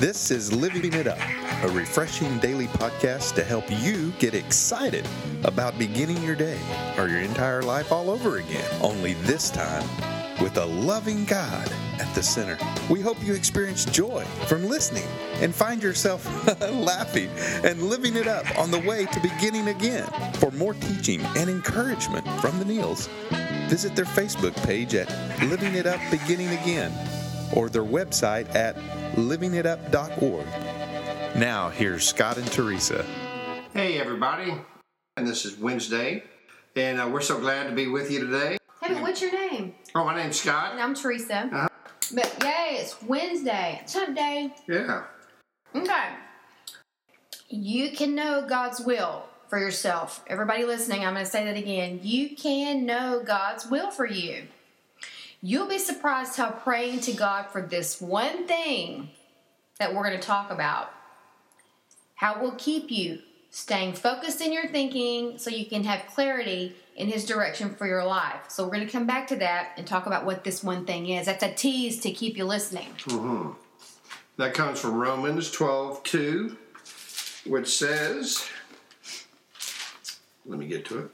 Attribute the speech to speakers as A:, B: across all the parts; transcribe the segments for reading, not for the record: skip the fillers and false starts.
A: This is Living It Up, a refreshing daily podcast to help you get excited about beginning your day or your entire life all over again. Only this time with a loving God at the center. We hope you experience joy from listening and find yourself laughing and living it up on the way to beginning again. For more teaching and encouragement from the Neils, visit their Facebook page at Living It Up Beginning Again or their website at livingitup.org. Now, here's Scott and Teresa.
B: Hey, everybody. And this is Wednesday, and we're so glad to be with you today.
C: Hey, what's your name?
B: Oh, my name's Scott.
C: And I'm Teresa. But yay, it's Wednesday. It's hump day.
B: Yeah.
C: Okay. You can know God's will for yourself. Everybody listening, I'm going to say that again. You can know God's will for you. You'll be surprised how praying to God for this one thing that we're going to talk about, how it will keep you staying focused in your thinking so you can have clarity in His direction for your life. So we're going to come back to that and talk about what this one thing is. That's a tease to keep you listening.
B: Mm-hmm. That comes from Romans 12:2, which says, let me get to it.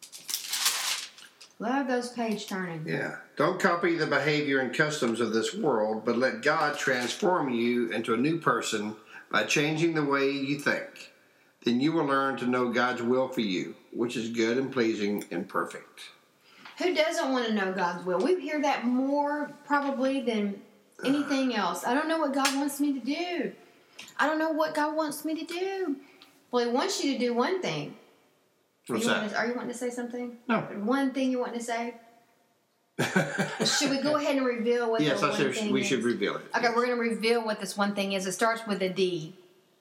C: Love those page turning.
B: Yeah. Don't copy the behavior and customs of this world, but let God transform you into a new person by changing the way you think. Then you will learn to know God's will for you, which is good and pleasing and perfect.
C: Who doesn't want to know God's will? We hear that more probably than anything else. I don't know what God wants me to do. I don't know what God wants me to do. Well, He wants you to do one thing.
B: What's that?
C: Are you wanting to say something?
B: No.
C: One thing you want to say? Should we go ahead and reveal what
B: yes,
C: the one thing is?
B: Yes, we should reveal it.
C: Okay, we're going to reveal what this one thing is. It starts with a D.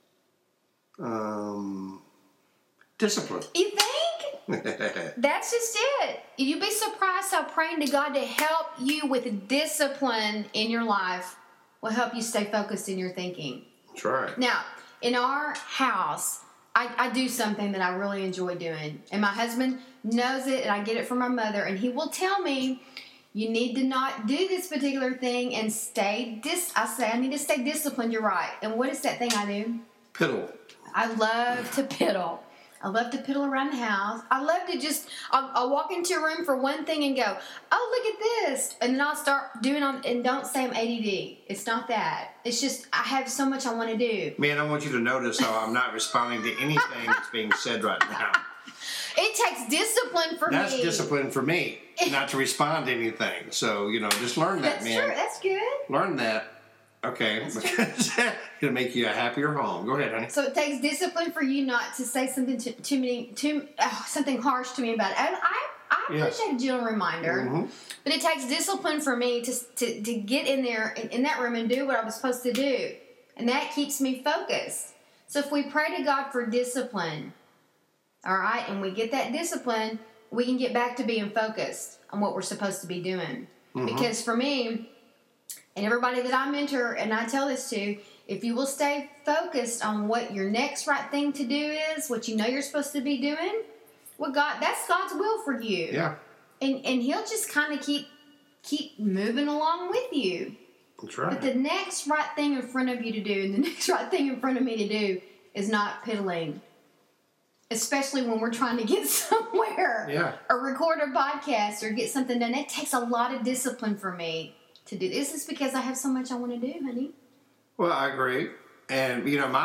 B: Discipline.
C: You think? That's just it. You'd be surprised how praying to God to help you with discipline in your life will help you stay focused in your thinking.
B: That's right.
C: Now, in our house, I do something that I really enjoy doing. And my husband knows it, and I get it from my mother. And he will tell me, you need to not do this particular thing and I say, I need to stay disciplined. You're right. And what is that thing I do?
B: Piddle.
C: I love to piddle. I love to piddle around the house. I love to I'll walk into a room for one thing and go, oh, look at this. And then I'll start doing and don't say I'm ADD. It's not that. It's just I have so much I want to do.
B: Man, I want you to notice how I'm not responding to anything that's being said right now.
C: It takes discipline for me.
B: That's discipline for me, not to respond to anything. So, just learn that,
C: That's
B: man.
C: true. That's good.
B: Learn that. Okay, because it's going to make you a happier home. Go ahead, honey.
C: So it takes discipline for you not to say something something harsh to me about it. And I appreciate a gentle reminder, but it takes discipline for me to get in there in that room and do what I was supposed to do, and that keeps me focused. So if we pray to God for discipline, all right, and we get that discipline, we can get back to being focused on what we're supposed to be doing. Because for me, and everybody that I mentor and I tell this to, if you will stay focused on what your next right thing to do is, what you know you're supposed to be doing, that's God's will for you.
B: Yeah.
C: And He'll just kind of keep moving along with you.
B: That's right.
C: But the next right thing in front of you to do and the next right thing in front of me to do is not piddling. Especially when we're trying to get somewhere.
B: Yeah.
C: Or record a podcast or get something done. It takes a lot of discipline for me to do this. Is because I have so much I want to do, honey.
B: Well, I agree. And,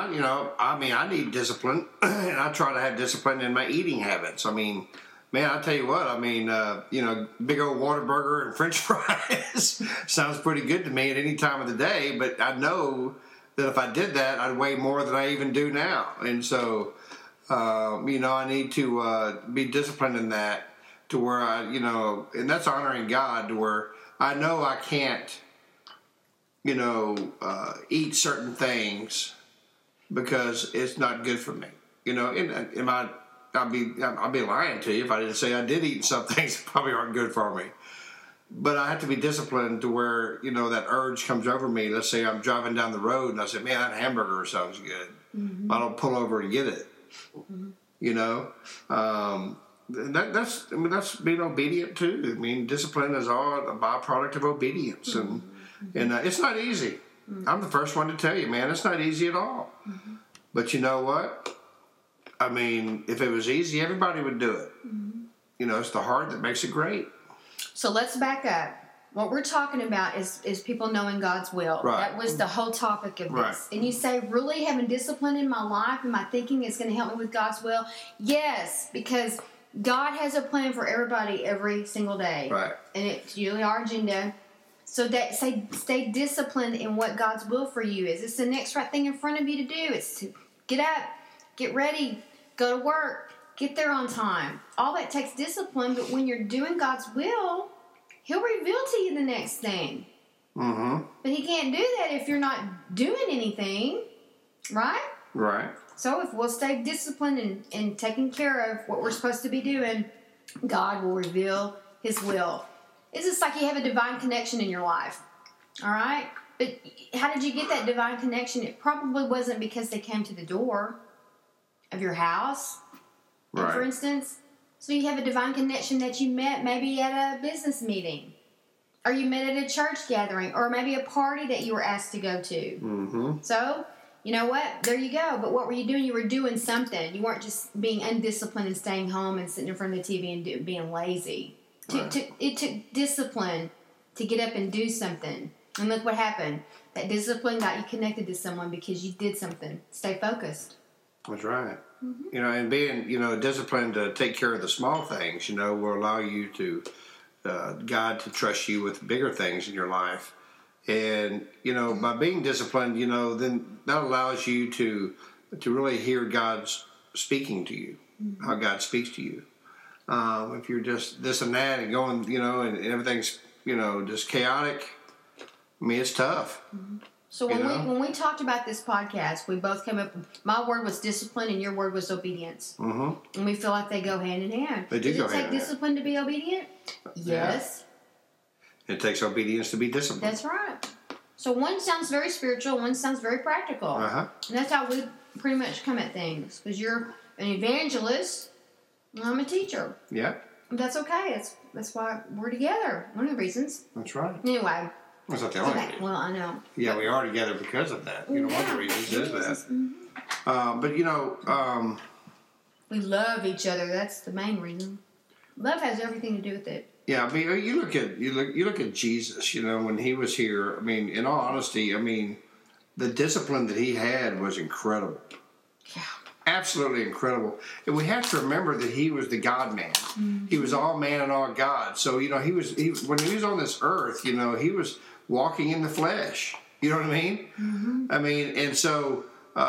B: I need discipline. And I try to have discipline in my eating habits. I mean, man, I'll tell you what. I mean, big old Whataburger and French fries sounds pretty good to me at any time of the day. But I know that if I did that, I'd weigh more than I even do now. And so, I need to be disciplined in that to where and that's honoring God to where I know I can't, eat certain things because it's not good for me. I'll be lying to you if I didn't say I did eat some things that probably aren't good for me. But I have to be disciplined to where, that urge comes over me. Let's say I'm driving down the road and I say, man, that hamburger sounds good. Mm-hmm. I don't pull over to get it. Mm-hmm. That's being obedient too. I mean, discipline is all a byproduct of obedience, and it's not easy. I'm the first one to tell you, man, it's not easy at all. But you know what? I mean, if it was easy, everybody would do it. You know, it's the hard that makes it great.
C: So let's back up. What we're talking about is people knowing God's will.
B: Right.
C: That was the whole topic of this.
B: Right.
C: And you say, really, having discipline in my life and my thinking is going to help me with God's will? Yes, because God has a plan for everybody every single day.
B: Right.
C: And it's usually our agenda. So that stay disciplined in what God's will for you is. It's the next right thing in front of you to do. It's to get up, get ready, go to work, get there on time. All that takes discipline, but when you're doing God's will, He'll reveal to you the next thing.
B: Mm-hmm.
C: But He can't do that if you're not doing anything, right?
B: Right.
C: So if we'll stay disciplined and taking care of what we're supposed to be doing, God will reveal His will. It's just like you have a divine connection in your life, all right? But how did you get that divine connection? It probably wasn't because they came to the door of your house,
B: Right.
C: for instance. So you have a divine connection that you met maybe at a business meeting, or you met at a church gathering, or maybe a party that you were asked to go to.
B: Mm-hmm.
C: So, you know what? There you go. But what were you doing? You were doing something. You weren't just being undisciplined and staying home and sitting in front of the TV and being lazy.
B: Right.
C: It took discipline to get up and do something. And look what happened. That discipline got you connected to someone because you did something. Stay focused.
B: That's right. You know, and being, you know, disciplined to take care of the small things, you know, will allow you to, God to trust you with bigger things in your life. And, you know, by being disciplined, you know, then that allows you to really hear God's speaking to you, how God speaks to you. If you're just this and that and going, you know, and everything's, you know, just chaotic, I mean, it's tough.
C: So when we talked about this podcast, we both came up. My word was discipline, and your word was obedience. Mm-hmm. And we feel like they go hand in hand.
B: They do go hand in hand.
C: Does it take discipline to be obedient? Yes.
B: It takes obedience to be disciplined.
C: That's right. So one sounds very spiritual, one sounds very practical.
B: Uh-huh.
C: And that's how we pretty much come at things. Because you're an evangelist, and I'm a teacher.
B: Yeah.
C: That's okay. That's why we're together. One of the reasons.
B: That's right.
C: Anyway.
B: That's not the only reason.
C: Well, I know.
B: Yeah, we are together because of that. You know, one of the reasons is that. But, you know...
C: we love each other. That's the main reason. Love has everything to do with it.
B: Yeah, I mean, you look at Jesus, you know, when He was here. I mean, in all honesty, I mean, the discipline that He had was incredible.
C: Yeah.
B: Absolutely incredible. And we have to remember that He was the God-man. Mm-hmm. He was all man and all God. So, you know, when He was on this earth, you know, He was walking in the flesh. You know what I mean? Mm-hmm. I mean, and so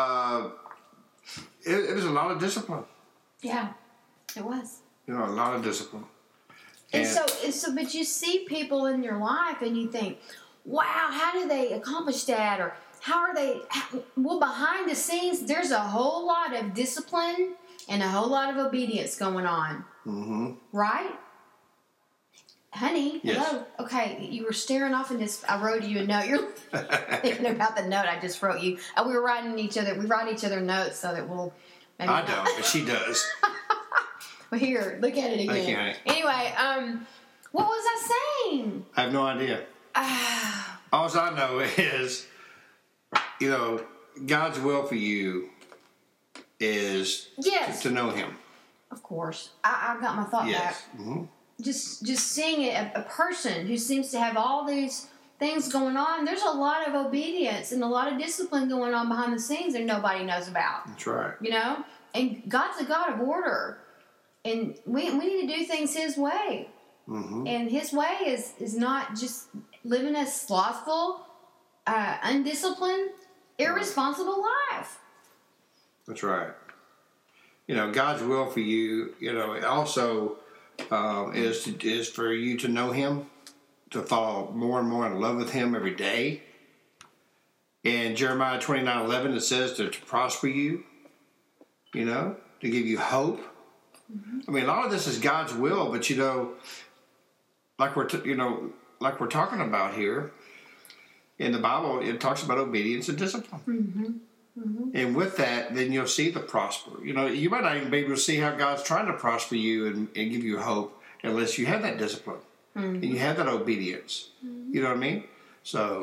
B: it was a lot of discipline.
C: Yeah, it was.
B: You know, a lot of discipline.
C: And so, but you see people in your life and you think, wow, how do they accomplish that? Or how are they? Well, behind the scenes, there's a whole lot of discipline and a whole lot of obedience going on. Mm-hmm. Right? Honey,
B: yes.
C: Hello. Okay, you were staring off in this. I wrote you a note. You're thinking about the note I just wrote you. We were writing each other. We write each other notes so that we'll. Maybe
B: I don't, but she does.
C: Well, here, look at it again.
B: Thank you, honey.
C: Anyway, what was I saying?
B: I have no idea. All I know is, you know, God's will for you is to know Him.
C: Of course. I got my thought back. Mm-hmm. Just seeing it, a person who seems to have all these things going on, there's a lot of obedience and a lot of discipline going on behind the scenes that nobody knows about.
B: That's right.
C: You know? And God's a God of order. And we need to do things His way. Mm-hmm. And His way is not just living a slothful, undisciplined, irresponsible life.
B: That's right. You know, God's will for you, you know, it also is for you to know Him, to fall more and more in love with Him every day. In Jeremiah 29:11, it says to prosper you, you know, to give you hope. Mm-hmm. I mean, a lot of this is God's will, but, you know, like we're talking about here in the Bible, it talks about obedience and discipline. Mm-hmm. Mm-hmm. And with that, then you'll see the prosper. You know, you might not even be able to see how God's trying to prosper you and give you hope unless you have that discipline and you have that obedience. Mm-hmm. You know what I mean? So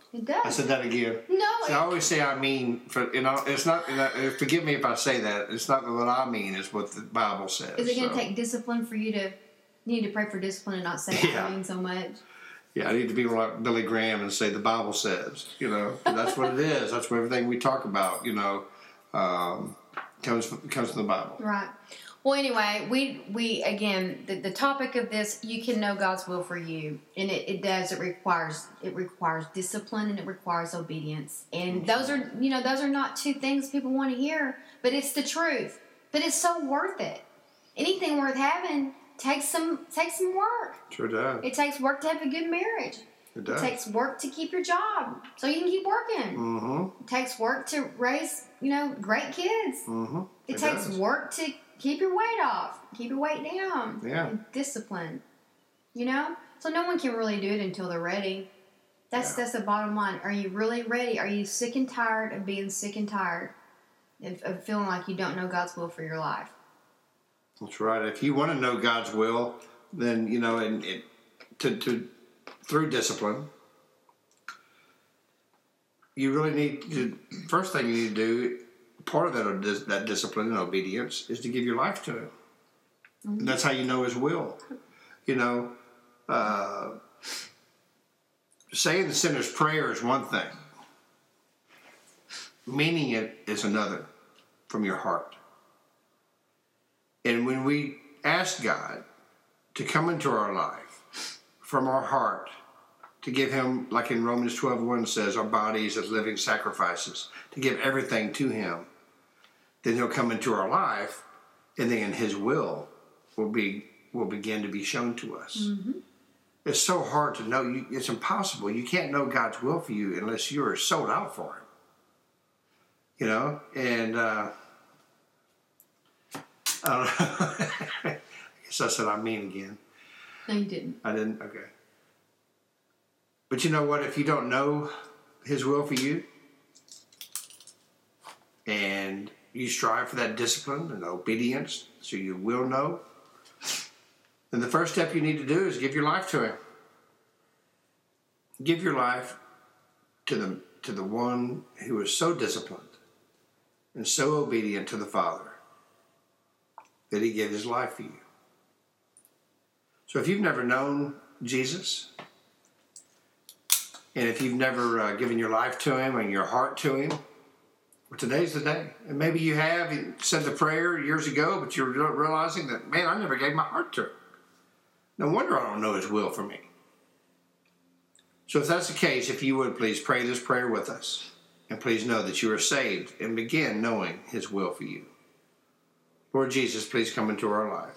C: It does.
B: I said that again.
C: No.
B: See, I always say I mean, it's not, forgive me if I say that, it's not what I mean, it's what the Bible says.
C: Is it going to take discipline for you to need to pray for discipline and not say I mean so much?
B: Yeah, I need to be like Billy Graham and say the Bible says, that's what it is. That's what everything we talk about, comes from the Bible.
C: Right. Well, anyway, we again, the topic of this, you can know God's will for you, and it requires discipline and it requires obedience, and those are not two things people want to hear, but it's the truth. But it's so worth it. Anything worth having takes some work.
B: Sure does.
C: It takes work to have a good marriage.
B: It does.
C: It takes work to keep your job so you can keep working.
B: Mm-hmm.
C: It takes work to raise great kids.
B: Mm-hmm.
C: It takes work to keep your weight off, keep your weight down.
B: Yeah.
C: And discipline. So no one can really do it until they're ready. That's the bottom line. Are you really ready? Are you sick and tired of being sick and tired of feeling like you don't know God's will for your life?
B: That's right. If you want to know God's will, then through discipline, you really need to. First thing you need to do, part of that discipline and obedience, is to give your life to Him. Mm-hmm. And that's how you know His will. Saying the sinner's prayer is one thing. Meaning it is another, from your heart. And when we ask God to come into our life from our heart, to give Him, like in Romans 12:1 says, our bodies as living sacrifices, to give everything to Him, then He'll come into our life, and then His will begin to be shown to us. Mm-hmm. It's so hard to know. It's impossible. You can't know God's will for you unless you are sold out for Him. And I don't know. I guess I said I mean again.
C: No, you didn't.
B: I didn't? Okay. But you know what? If you don't know His will for you, and you strive for that discipline and obedience so you will know, then the first step you need to do is give your life to Him. Give your life to the one who is so disciplined and so obedient to the Father that He gave His life for you. So if you've never known Jesus, and if you've never given your life to Him and your heart to Him, well, today's the day. And maybe you have said the prayer years ago, but you're realizing that, man, I never gave my heart to Him. No wonder I don't know His will for me. So if that's the case, if you would, please pray this prayer with us. And please know that you are saved and begin knowing His will for you. Lord Jesus, please come into our life.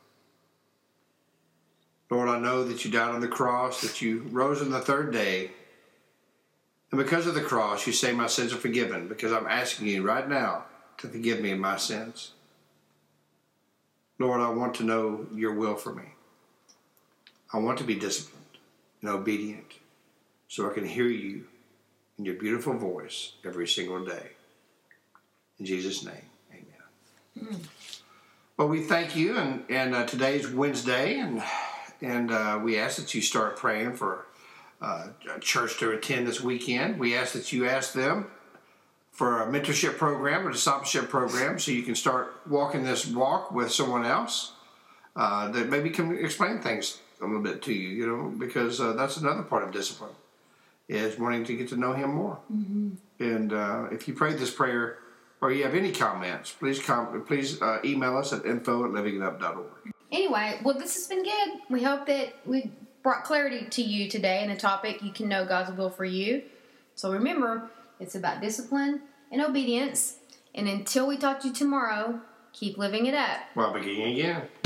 B: Lord, I know that you died on the cross, that you rose on the third day. And because of the cross, you say my sins are forgiven, because I'm asking you right now to forgive me of my sins. Lord, I want to know your will for me. I want to be disciplined and obedient so I can hear you in your beautiful voice every single day. In Jesus' name, amen. Well, we thank you, and today's Wednesday, and we ask that you start praying for a church to attend this weekend. We ask that you ask them for a mentorship program or discipleship program so you can start walking this walk with someone else that maybe can explain things a little bit to you, because that's another part of discipline, is wanting to get to know Him more. Mm-hmm. And if you prayed this prayer or you have any comments, please email us at info@livingitup.org.
C: Anyway, well, this has been good. We hope that we brought clarity to you today in the topic. You can know God's will for you. So remember, it's about discipline and obedience. And until we talk to you tomorrow, keep living it up.
B: While beginning again.